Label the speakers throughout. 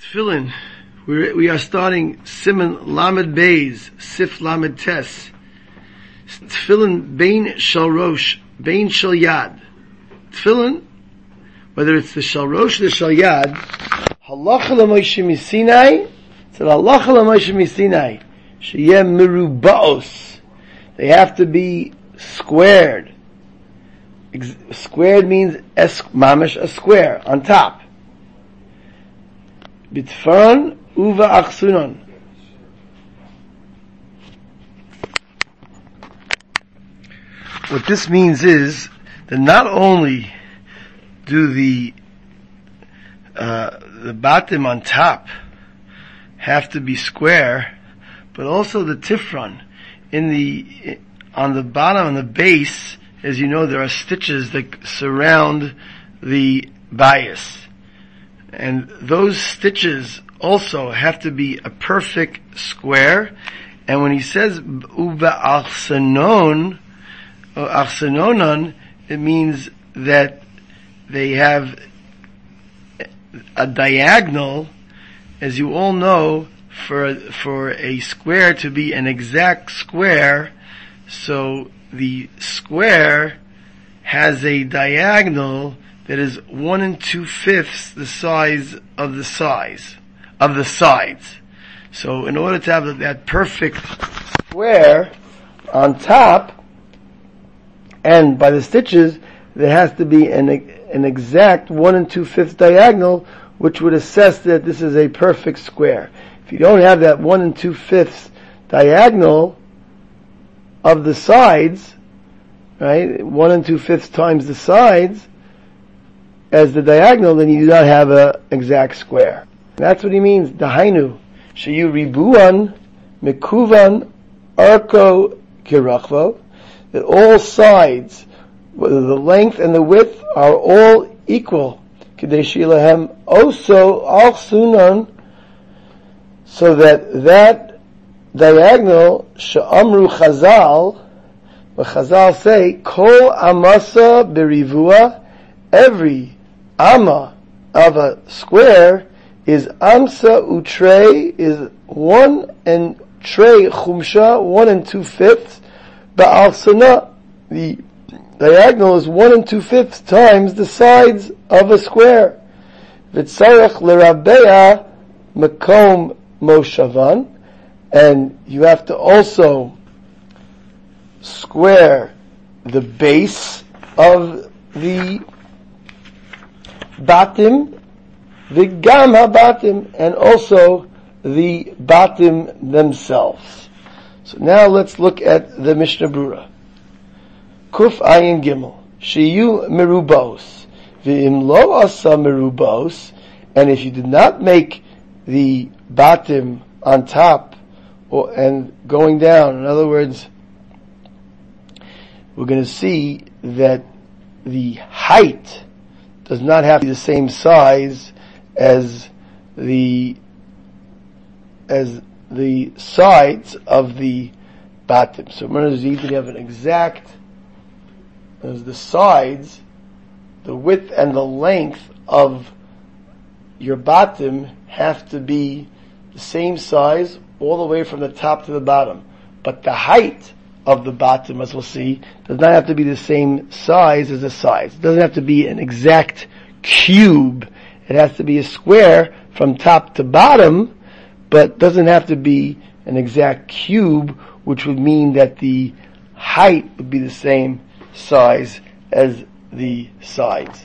Speaker 1: Tefillin. We are starting Siman Lamed Beis, Sif Lamed Tes. Tefillin Bein Shel Rosh, Bein Shel Yad. Tefillin, whether it's the Shel Rosh or the Shel Yad, Halacha l'Moshe Misinai, it's an Halacha l'Moshe Misinai, Sheyeh Merubaos. They have to be squared. Squared means mamish, a square, on top. Bitfaron uva achsunon. What this means is that not only do the batim on top have to be square, but also the tifron on the bottom, on the base. As you know, there are stitches that surround the bias. And those stitches also have to be a perfect square. And when he says uva achsanonon, it means that they have a diagonal. As you all know, for a square to be an exact square, so the square has a diagonal that is 1 2/5 the size of the sides. So in order to have that perfect square on top, and by the stitches, there has to be an exact 1 2/5 diagonal, which would assess that this is a perfect square. If you don't have that 1 2/5 diagonal of the sides, right, 1 2/5 times the sides as the diagonal, then you do not have an exact square. And that's what he means. Dahainu, sheyu ribuan mekuvan arko kirachvo, that all sides, whether the length and the width, are all equal. Kedei shilahem oso alsunan, so that diagonal, she'amru Chazal, what Chazal say, kol amasa berivua, every amma of a square is amsa utrei, is 1 and trei chumsha, 1 2/5, ba'al sana, the diagonal is 1 2/5 times the sides of a square. V'tzarech l'rabeya makom moshavan, and you have to also square the base of the batim, v'gam habatim, and also the batim themselves. So now let's look at the Mishnah Brura. Kuf ayin gimel, sheyu merubos, v'im lo asa merubos, and if you did not make the batim on top and going down, in other words, we're going to see that the height does not have to be the same size as the sides of the batim. So remember, you either have an exact, as the sides, the width and the length of your batim have to be the same size all the way from the top to the bottom. But the height of the bottom, as we'll see, does not have to be the same size as the sides. It doesn't have to be an exact cube. It has to be a square from top to bottom, but doesn't have to be an exact cube, which would mean that the height would be the same size as the sides.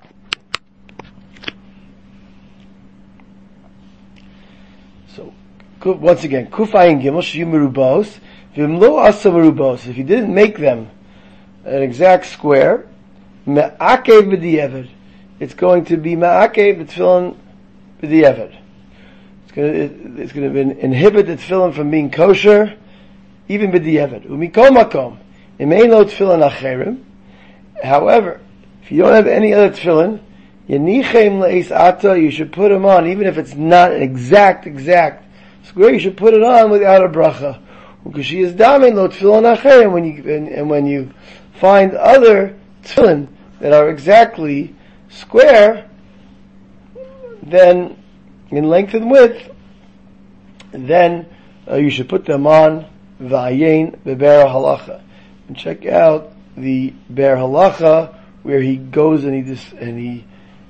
Speaker 1: So, once again, Kufayin Gimel, Shiyu Merubos, Vimlo Asa Merubos. If you didn't make them an exact square, Me'akev B'di'evad, it's going to be Me'akev B'tfilin B'di'evad. It's going to inhibit the tefillin from being kosher, even B'di'evad. Umikol makom, Imein lo tefillin acherim. However, if you don't have any other tefillin, Yenichem le'is ata, you should put them on, even if it's not an exact square, you should put it on without a bracha. Because she is damin lo tefillin acherim, when you find other tefillin that are exactly square, then in length and width, then you should put them on V'ayin Be'Ber Halacha. And check out the Ber Halacha, where he goes and he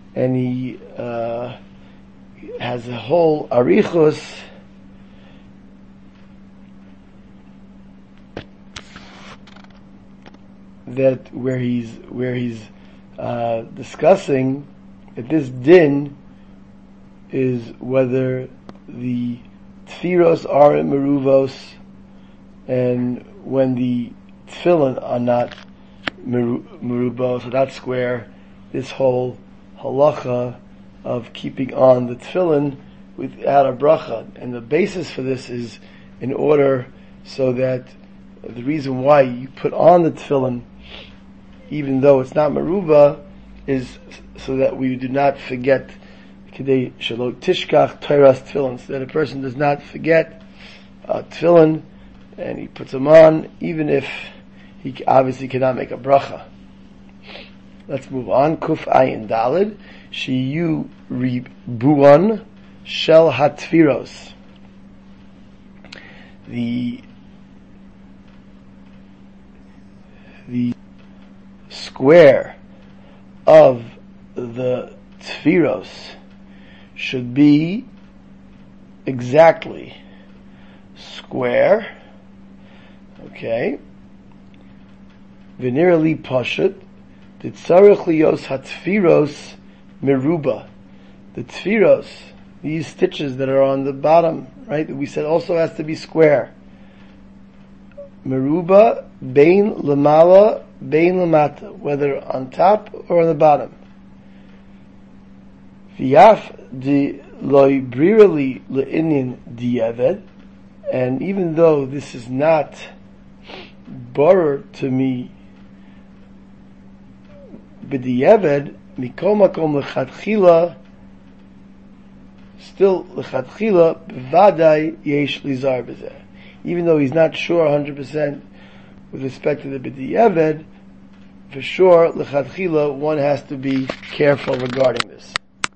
Speaker 1: has a whole arichos that where he's discussing that this din is whether the tfiros are in meruvos and when the tefillin are not merubos, so not square. This whole halacha of keeping on the tefillin without a bracha, and the basis for this is in order so that the reason why you put on the tefillin, even though it's not meruba, is so that we do not forget kedei shelo tishkach toras tefillin, so that a person does not forget tefillin, and he puts them on even if he obviously cannot make a bracha. Let's move on. Kuf ayin dalid shiyu ribuan shel hatfiros. The square of the tfiros should be exactly square. Okay. Venerally pashut titzarich liyos hatfiros meruba. The tfiros, these stitches that are on the bottom, right, that we said also has to be square. Meruba bein lamala bein lamata, whether on top or on the bottom. V'yaf de loy brirali le'inyan di'eved, and even though this is not borer to me b'di'eved, mikol makom lechatchila, still lechatchila b'vaday yesh lizar b'zeh. Even though he's not sure 100% with respect to the b'di'eved, for sure lechatchila one has to be careful regarding this.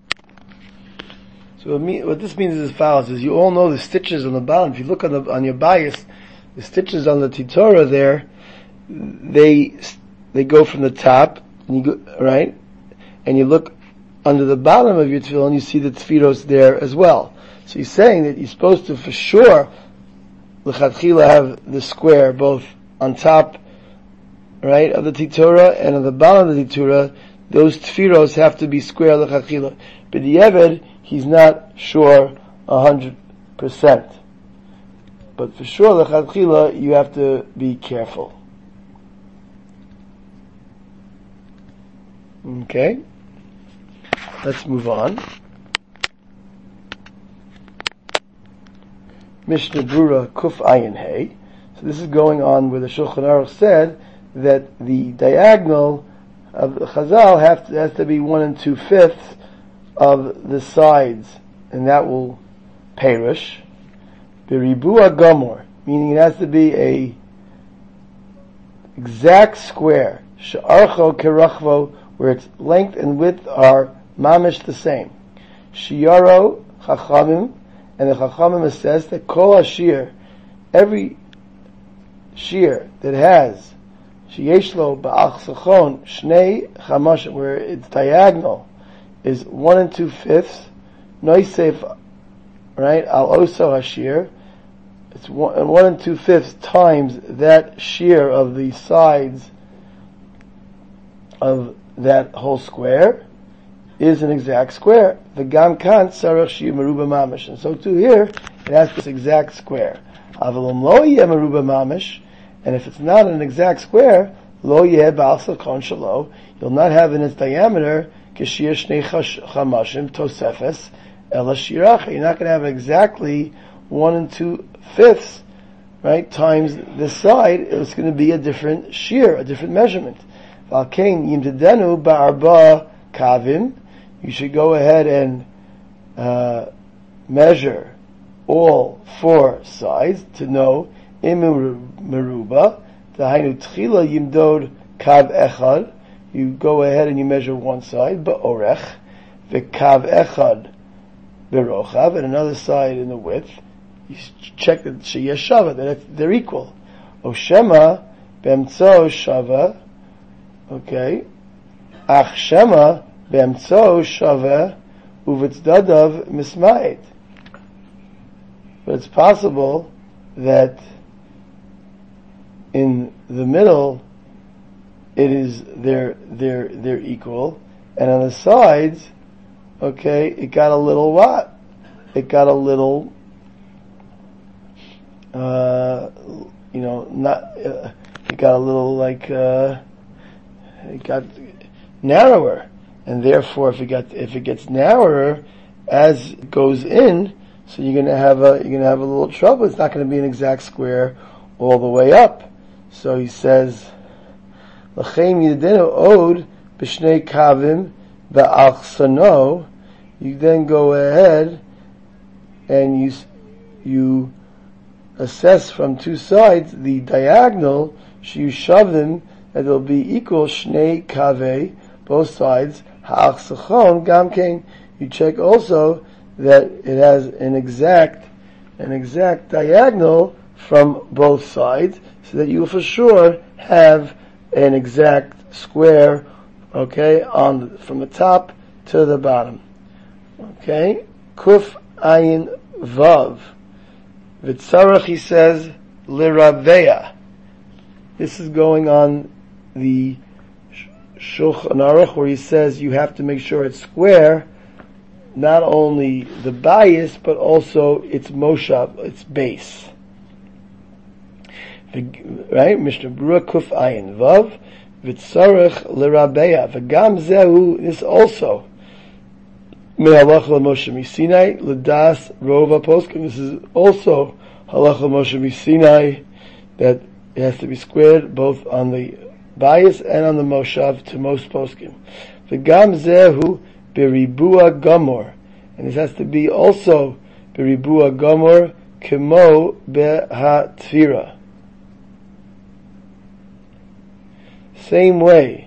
Speaker 1: So what this means is as follows: is you all know the stitches on the bottom. If you look on your bias, the stitches on the titora there, they go from the top, and you go, right, and you look under the bottom of your tefillin, you see the tfiros there as well. So he's saying that you're supposed to, for sure, l'chatchila have the square both on top, right, of the titora, and on the bottom of the titora, those tfiros have to be square l'chatchila. But the Eved, he's not sure 100%. But for sure, l'chatchila, you have to be careful. Okay? Let's move on. Mishnah Brura Kuf Ayin Hey. So this is going on where the Shulchan Aruch said that the diagonal of the Chazal has to be 1 2/5 of the sides, and that will perish. Beribua Gomor, meaning it has to be a exact square. She'archo kerachvo, where its length and width are mamish the same. Shiaro Chachamim, and the Chachamim says that kol ashir, every shear that has sheyeshlo ba'achsachon shnei chamashim, where its diagonal is 1 2/5, noisef, right, al oso hashir, it's 1 2/5 times that shear of the sides of that whole square is an exact square. The gam kan sarach shi meruba mamish, and so too here it has this exact square. Avalom lo yeh meruba mamish, and if it's not an exact square, lo yeh ba'al salchon shelo, you'll not have in its diameter k'shir shnei chamashim tosefes ela shiracha. You're not going to have exactly 1 2/5, right, times this side. It's going to be a different shear, a different measurement. Valkein yimtedenu ba'arba kavim. You should go ahead and measure all 4 sides to know imu meruba. Dahainu tchila yimdod kav echad. You go ahead and you measure one side, ba'orech, v'kav echad berochav, and another side in the width. You check that sheyesh shava, that they're equal. Oshema b'emtzo shava, okay. Ach shema b'emtzo shava uvitzdadav misma'it. But it's possible that in the middle it is they're equal, and on the sides, okay, it got a little what? It got a little it got a little like it got narrower, and therefore if it gets narrower as it goes in, so you're gonna have a little trouble. It's not going to be an exact square all the way up. So he says, "L'chein yidenu od b'shnei kavim ba'achsano." You then go ahead and you assess from two sides the diagonal. You shove them that they'll be equal. Shnei kaveh, both sides. Ha'achsachon gamkein. You check also that it has an exact diagonal from both sides, so that you will for sure have an exact square, okay, from the top to the bottom. Okay, Kuf Ayin Vav. V'tzarach, he says, Liraveya. This is going on the Shulchan Aruch, where he says you have to make sure it's square, not only the bias, but also its moshav, its base. Right? Mishnah Berurah Kuf Ayin Vav, V'tzarech L'Rabeya. V'gam zehu, this also, Me'halach L'Moshe Misinai, L'das Rova Poskim. This is also Halach L'Moshe Misinai, that it has to be squared both on the bias and on the moshav to most poskim. V'gam zehu, Beribua Gomor, and this has to be also Beribua Gomor Kemo Behatfira. Same way.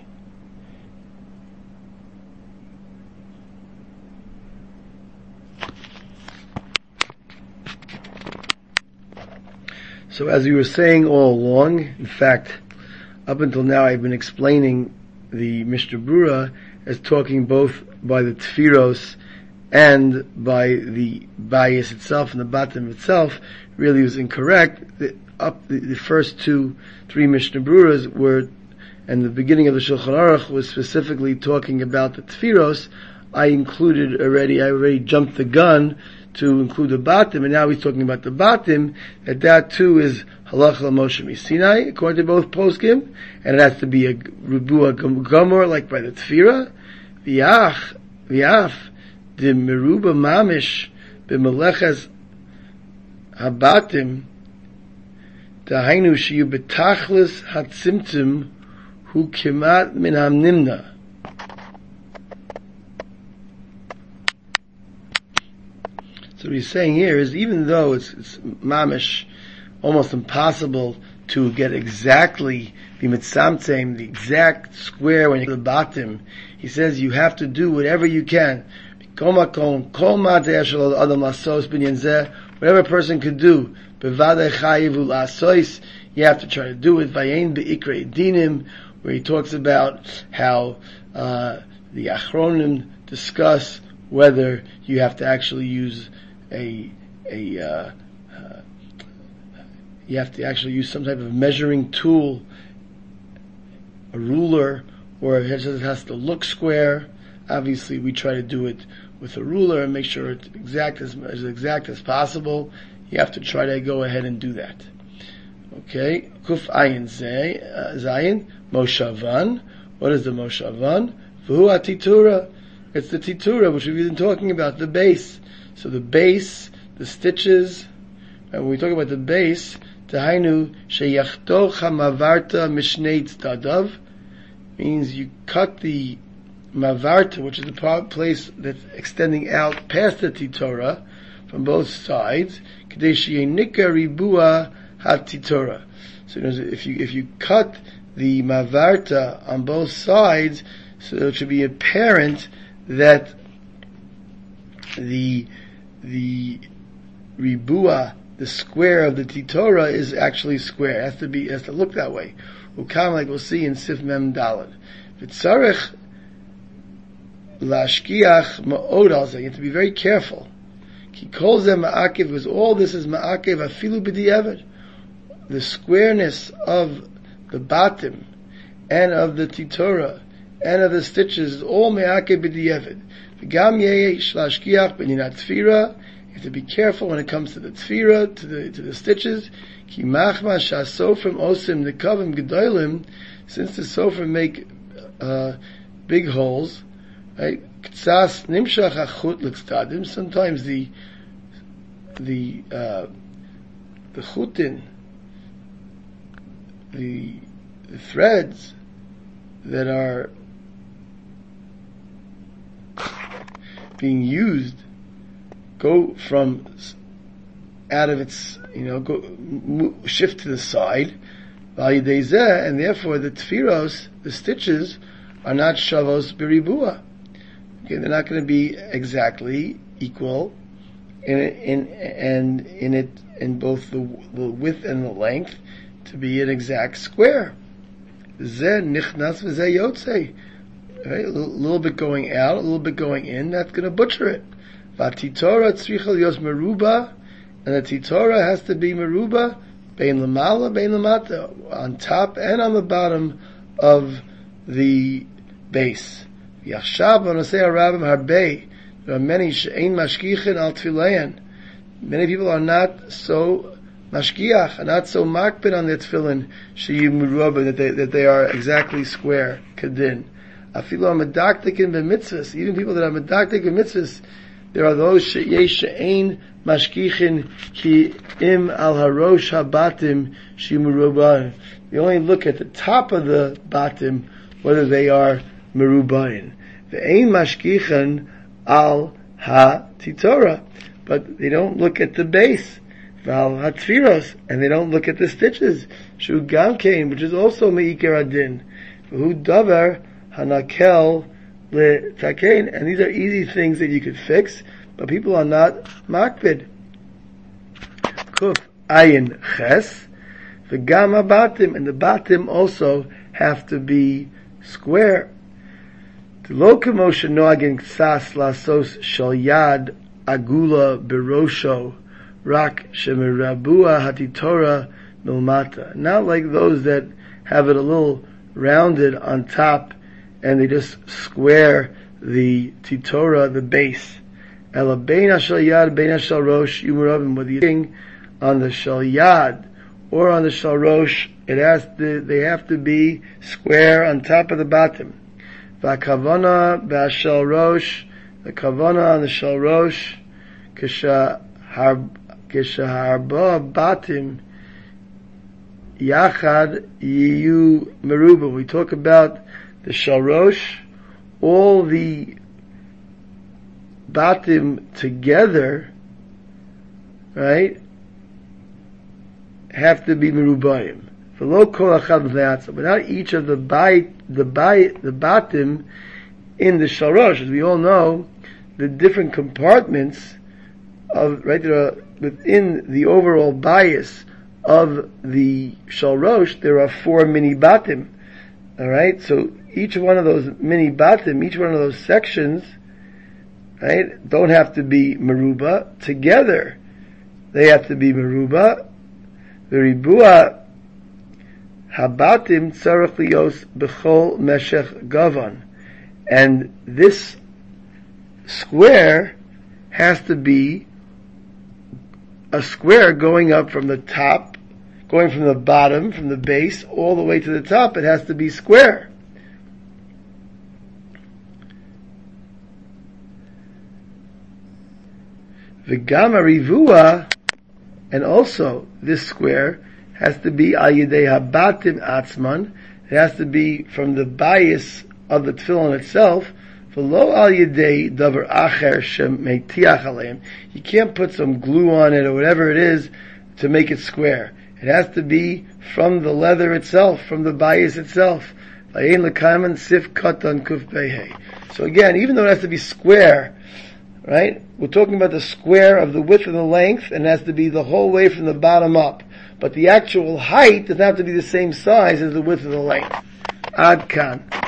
Speaker 1: So as we were saying all along, in fact, up until now I've been explaining the Mishnah Berurah as talking both by the Tfiros and by the bias itself, and the bottom itself really was incorrect. The first 2-3 Mishnah Berurahs were, and the beginning of the Shulchan Aruch was specifically talking about the Tfiros. I already jumped the gun to include the bottom, and now he's talking about the bottom, that too is Halach L'Moshe Misinai, according to both poskim, and it has to be a Ribua Gomor, like by the Tfira. V'af, de Meruba Mamish, b'melechas habatim, dahainu shiyu betachlis hatzimtzum, hu kemat min hamnimna. So what he's saying here is, even though it's mamish, almost impossible to get exactly the mitzamtzem, the exact square when you get to the bottom, he says you have to do whatever you can. Whatever a person could do, you have to try to do it. Vayein be'ikre dinim, where he talks about how the Achronim discuss whether you have to actually use you have to actually use some type of measuring tool, a ruler, or it has to look square. Obviously, we try to do it with a ruler and make sure it's exact as possible. You have to try to go ahead and do that. Okay, Kuf Ayin Zayin Moshavan. What is the Moshavan? V'hu Titura. It's the Titura, which we've been talking about, the base. So the base, the stitches, and when we talk about the base, Tahainu Sheyachto Chamavarta Mishnei Tzadav, means you cut the Mavarta, which is the place that's extending out past the Titora, from both sides, Kedei Sheyenika Ribua HaTitora. So if you cut the Mavarta on both sides, so it should be apparent that the the ribua, the square of the titora, is actually square. It has to look that way. Ukam, like we'll see in Sif Mem Daled. V'tzarech lashkiach ma'od al zeh. You have to be very careful. Ki kol zeh ma'akev, because all this is ma'akev afilu b'di'evet. The squareness of the batim, and of the titora, and of the stitches is all ma'akev b'di'evet. V'gam yesh lashkiach b'ninat tfira. You have to be careful when it comes to the tfira, to the stitches. Ki machma shasofrim osim nekavim gedolim, since the sofrim make big holes, right? Ktsas nimshach achut l'tztadim. Sometimes the chutin, the threads that are being used go from out of its, shift to the side, and therefore the tfiros, the stitches, are not shavos beribua. Okay, they're not going to be exactly equal in both the width and the length to be an exact square. Zeh nichnas v'zeh yotzei. Right? A little bit going out, a little bit going in, that's going to butcher it. Vatitora tzricha yos meruba, and the titora has to be meruba, bein lamala, bein lamata, on top and on the bottom of the base. Yachshav v'nosei harabim harbei. There are many she'ein mashkichin al tfilein. Many people are not so mashkiach, are not so makbid on their tefillin she'yu meruba, that they are exactly square, kadin. Afilu medaktikin b'mitzvahs. Even people that are medaktik b'mitzvahs, there are those she'ein mashkichin ki im al harosh habatim she'murubayin. You only look at the top of the batim, whether they are merubayin. Ve'ein mashkichin al ha-titora. But they don't look at the base. Val ha-tfiros. And they don't look at the stitches. Shu gamkein, which is also me'ikar adin. V'hu davar hanakel le-takein. And these are easy things that you could fix, but people are not makbid. Kuf ayin ches. V'gam ha-batim. And the batim also have to be square. The lo k'moshe noagin ksas lasos shal yad agula berosho rak shemerabua hatitora milmata. Not like those that have it a little rounded on top and they just square the titora, the base. Ela bein shal yad bein shal rosh yumurabim. Whether you're on the shal yad or on the shal rosh, they have to be square on top of the bottom. V'akavana b'ashal rosh, the kavana on the shal rosh, kishaharba batim yachad yiyu meruba. We talk about the shal rosh, all the batim together, right, have to be merubayim. V'lo kol achad v'le'atza. But not each of the batim in the shal rosh. As we all know, the different compartments of, right, there are, within the overall bias of the shal rosh, there are 4 mini batim. Alright? So each one of those mini batim, each one of those sections, right, don't have to be meruba. Together, they have to be meruba. The ribua habatim tzarech lios b'chol meshech gavan. And this square has to be a square going up from the top, going from the bottom, from the base, all the way to the top. It has to be square. V'gam rivua, and also this square has to be al yedei habatim atzman. It has to be from the bias of the tefillin itself. V'lo al yedei davar acher shemeitiach aleim. You can't put some glue on it or whatever it is to make it square. It has to be from the leather itself, from the bias itself. V'ayin l'kaiman sif katan kuf behei. So again, even though it has to be square right? We're talking about the square of the width and the length, and it has to be the whole way from the bottom up. But the actual height doesn't have to be the same size as the width and the length. Ad kan.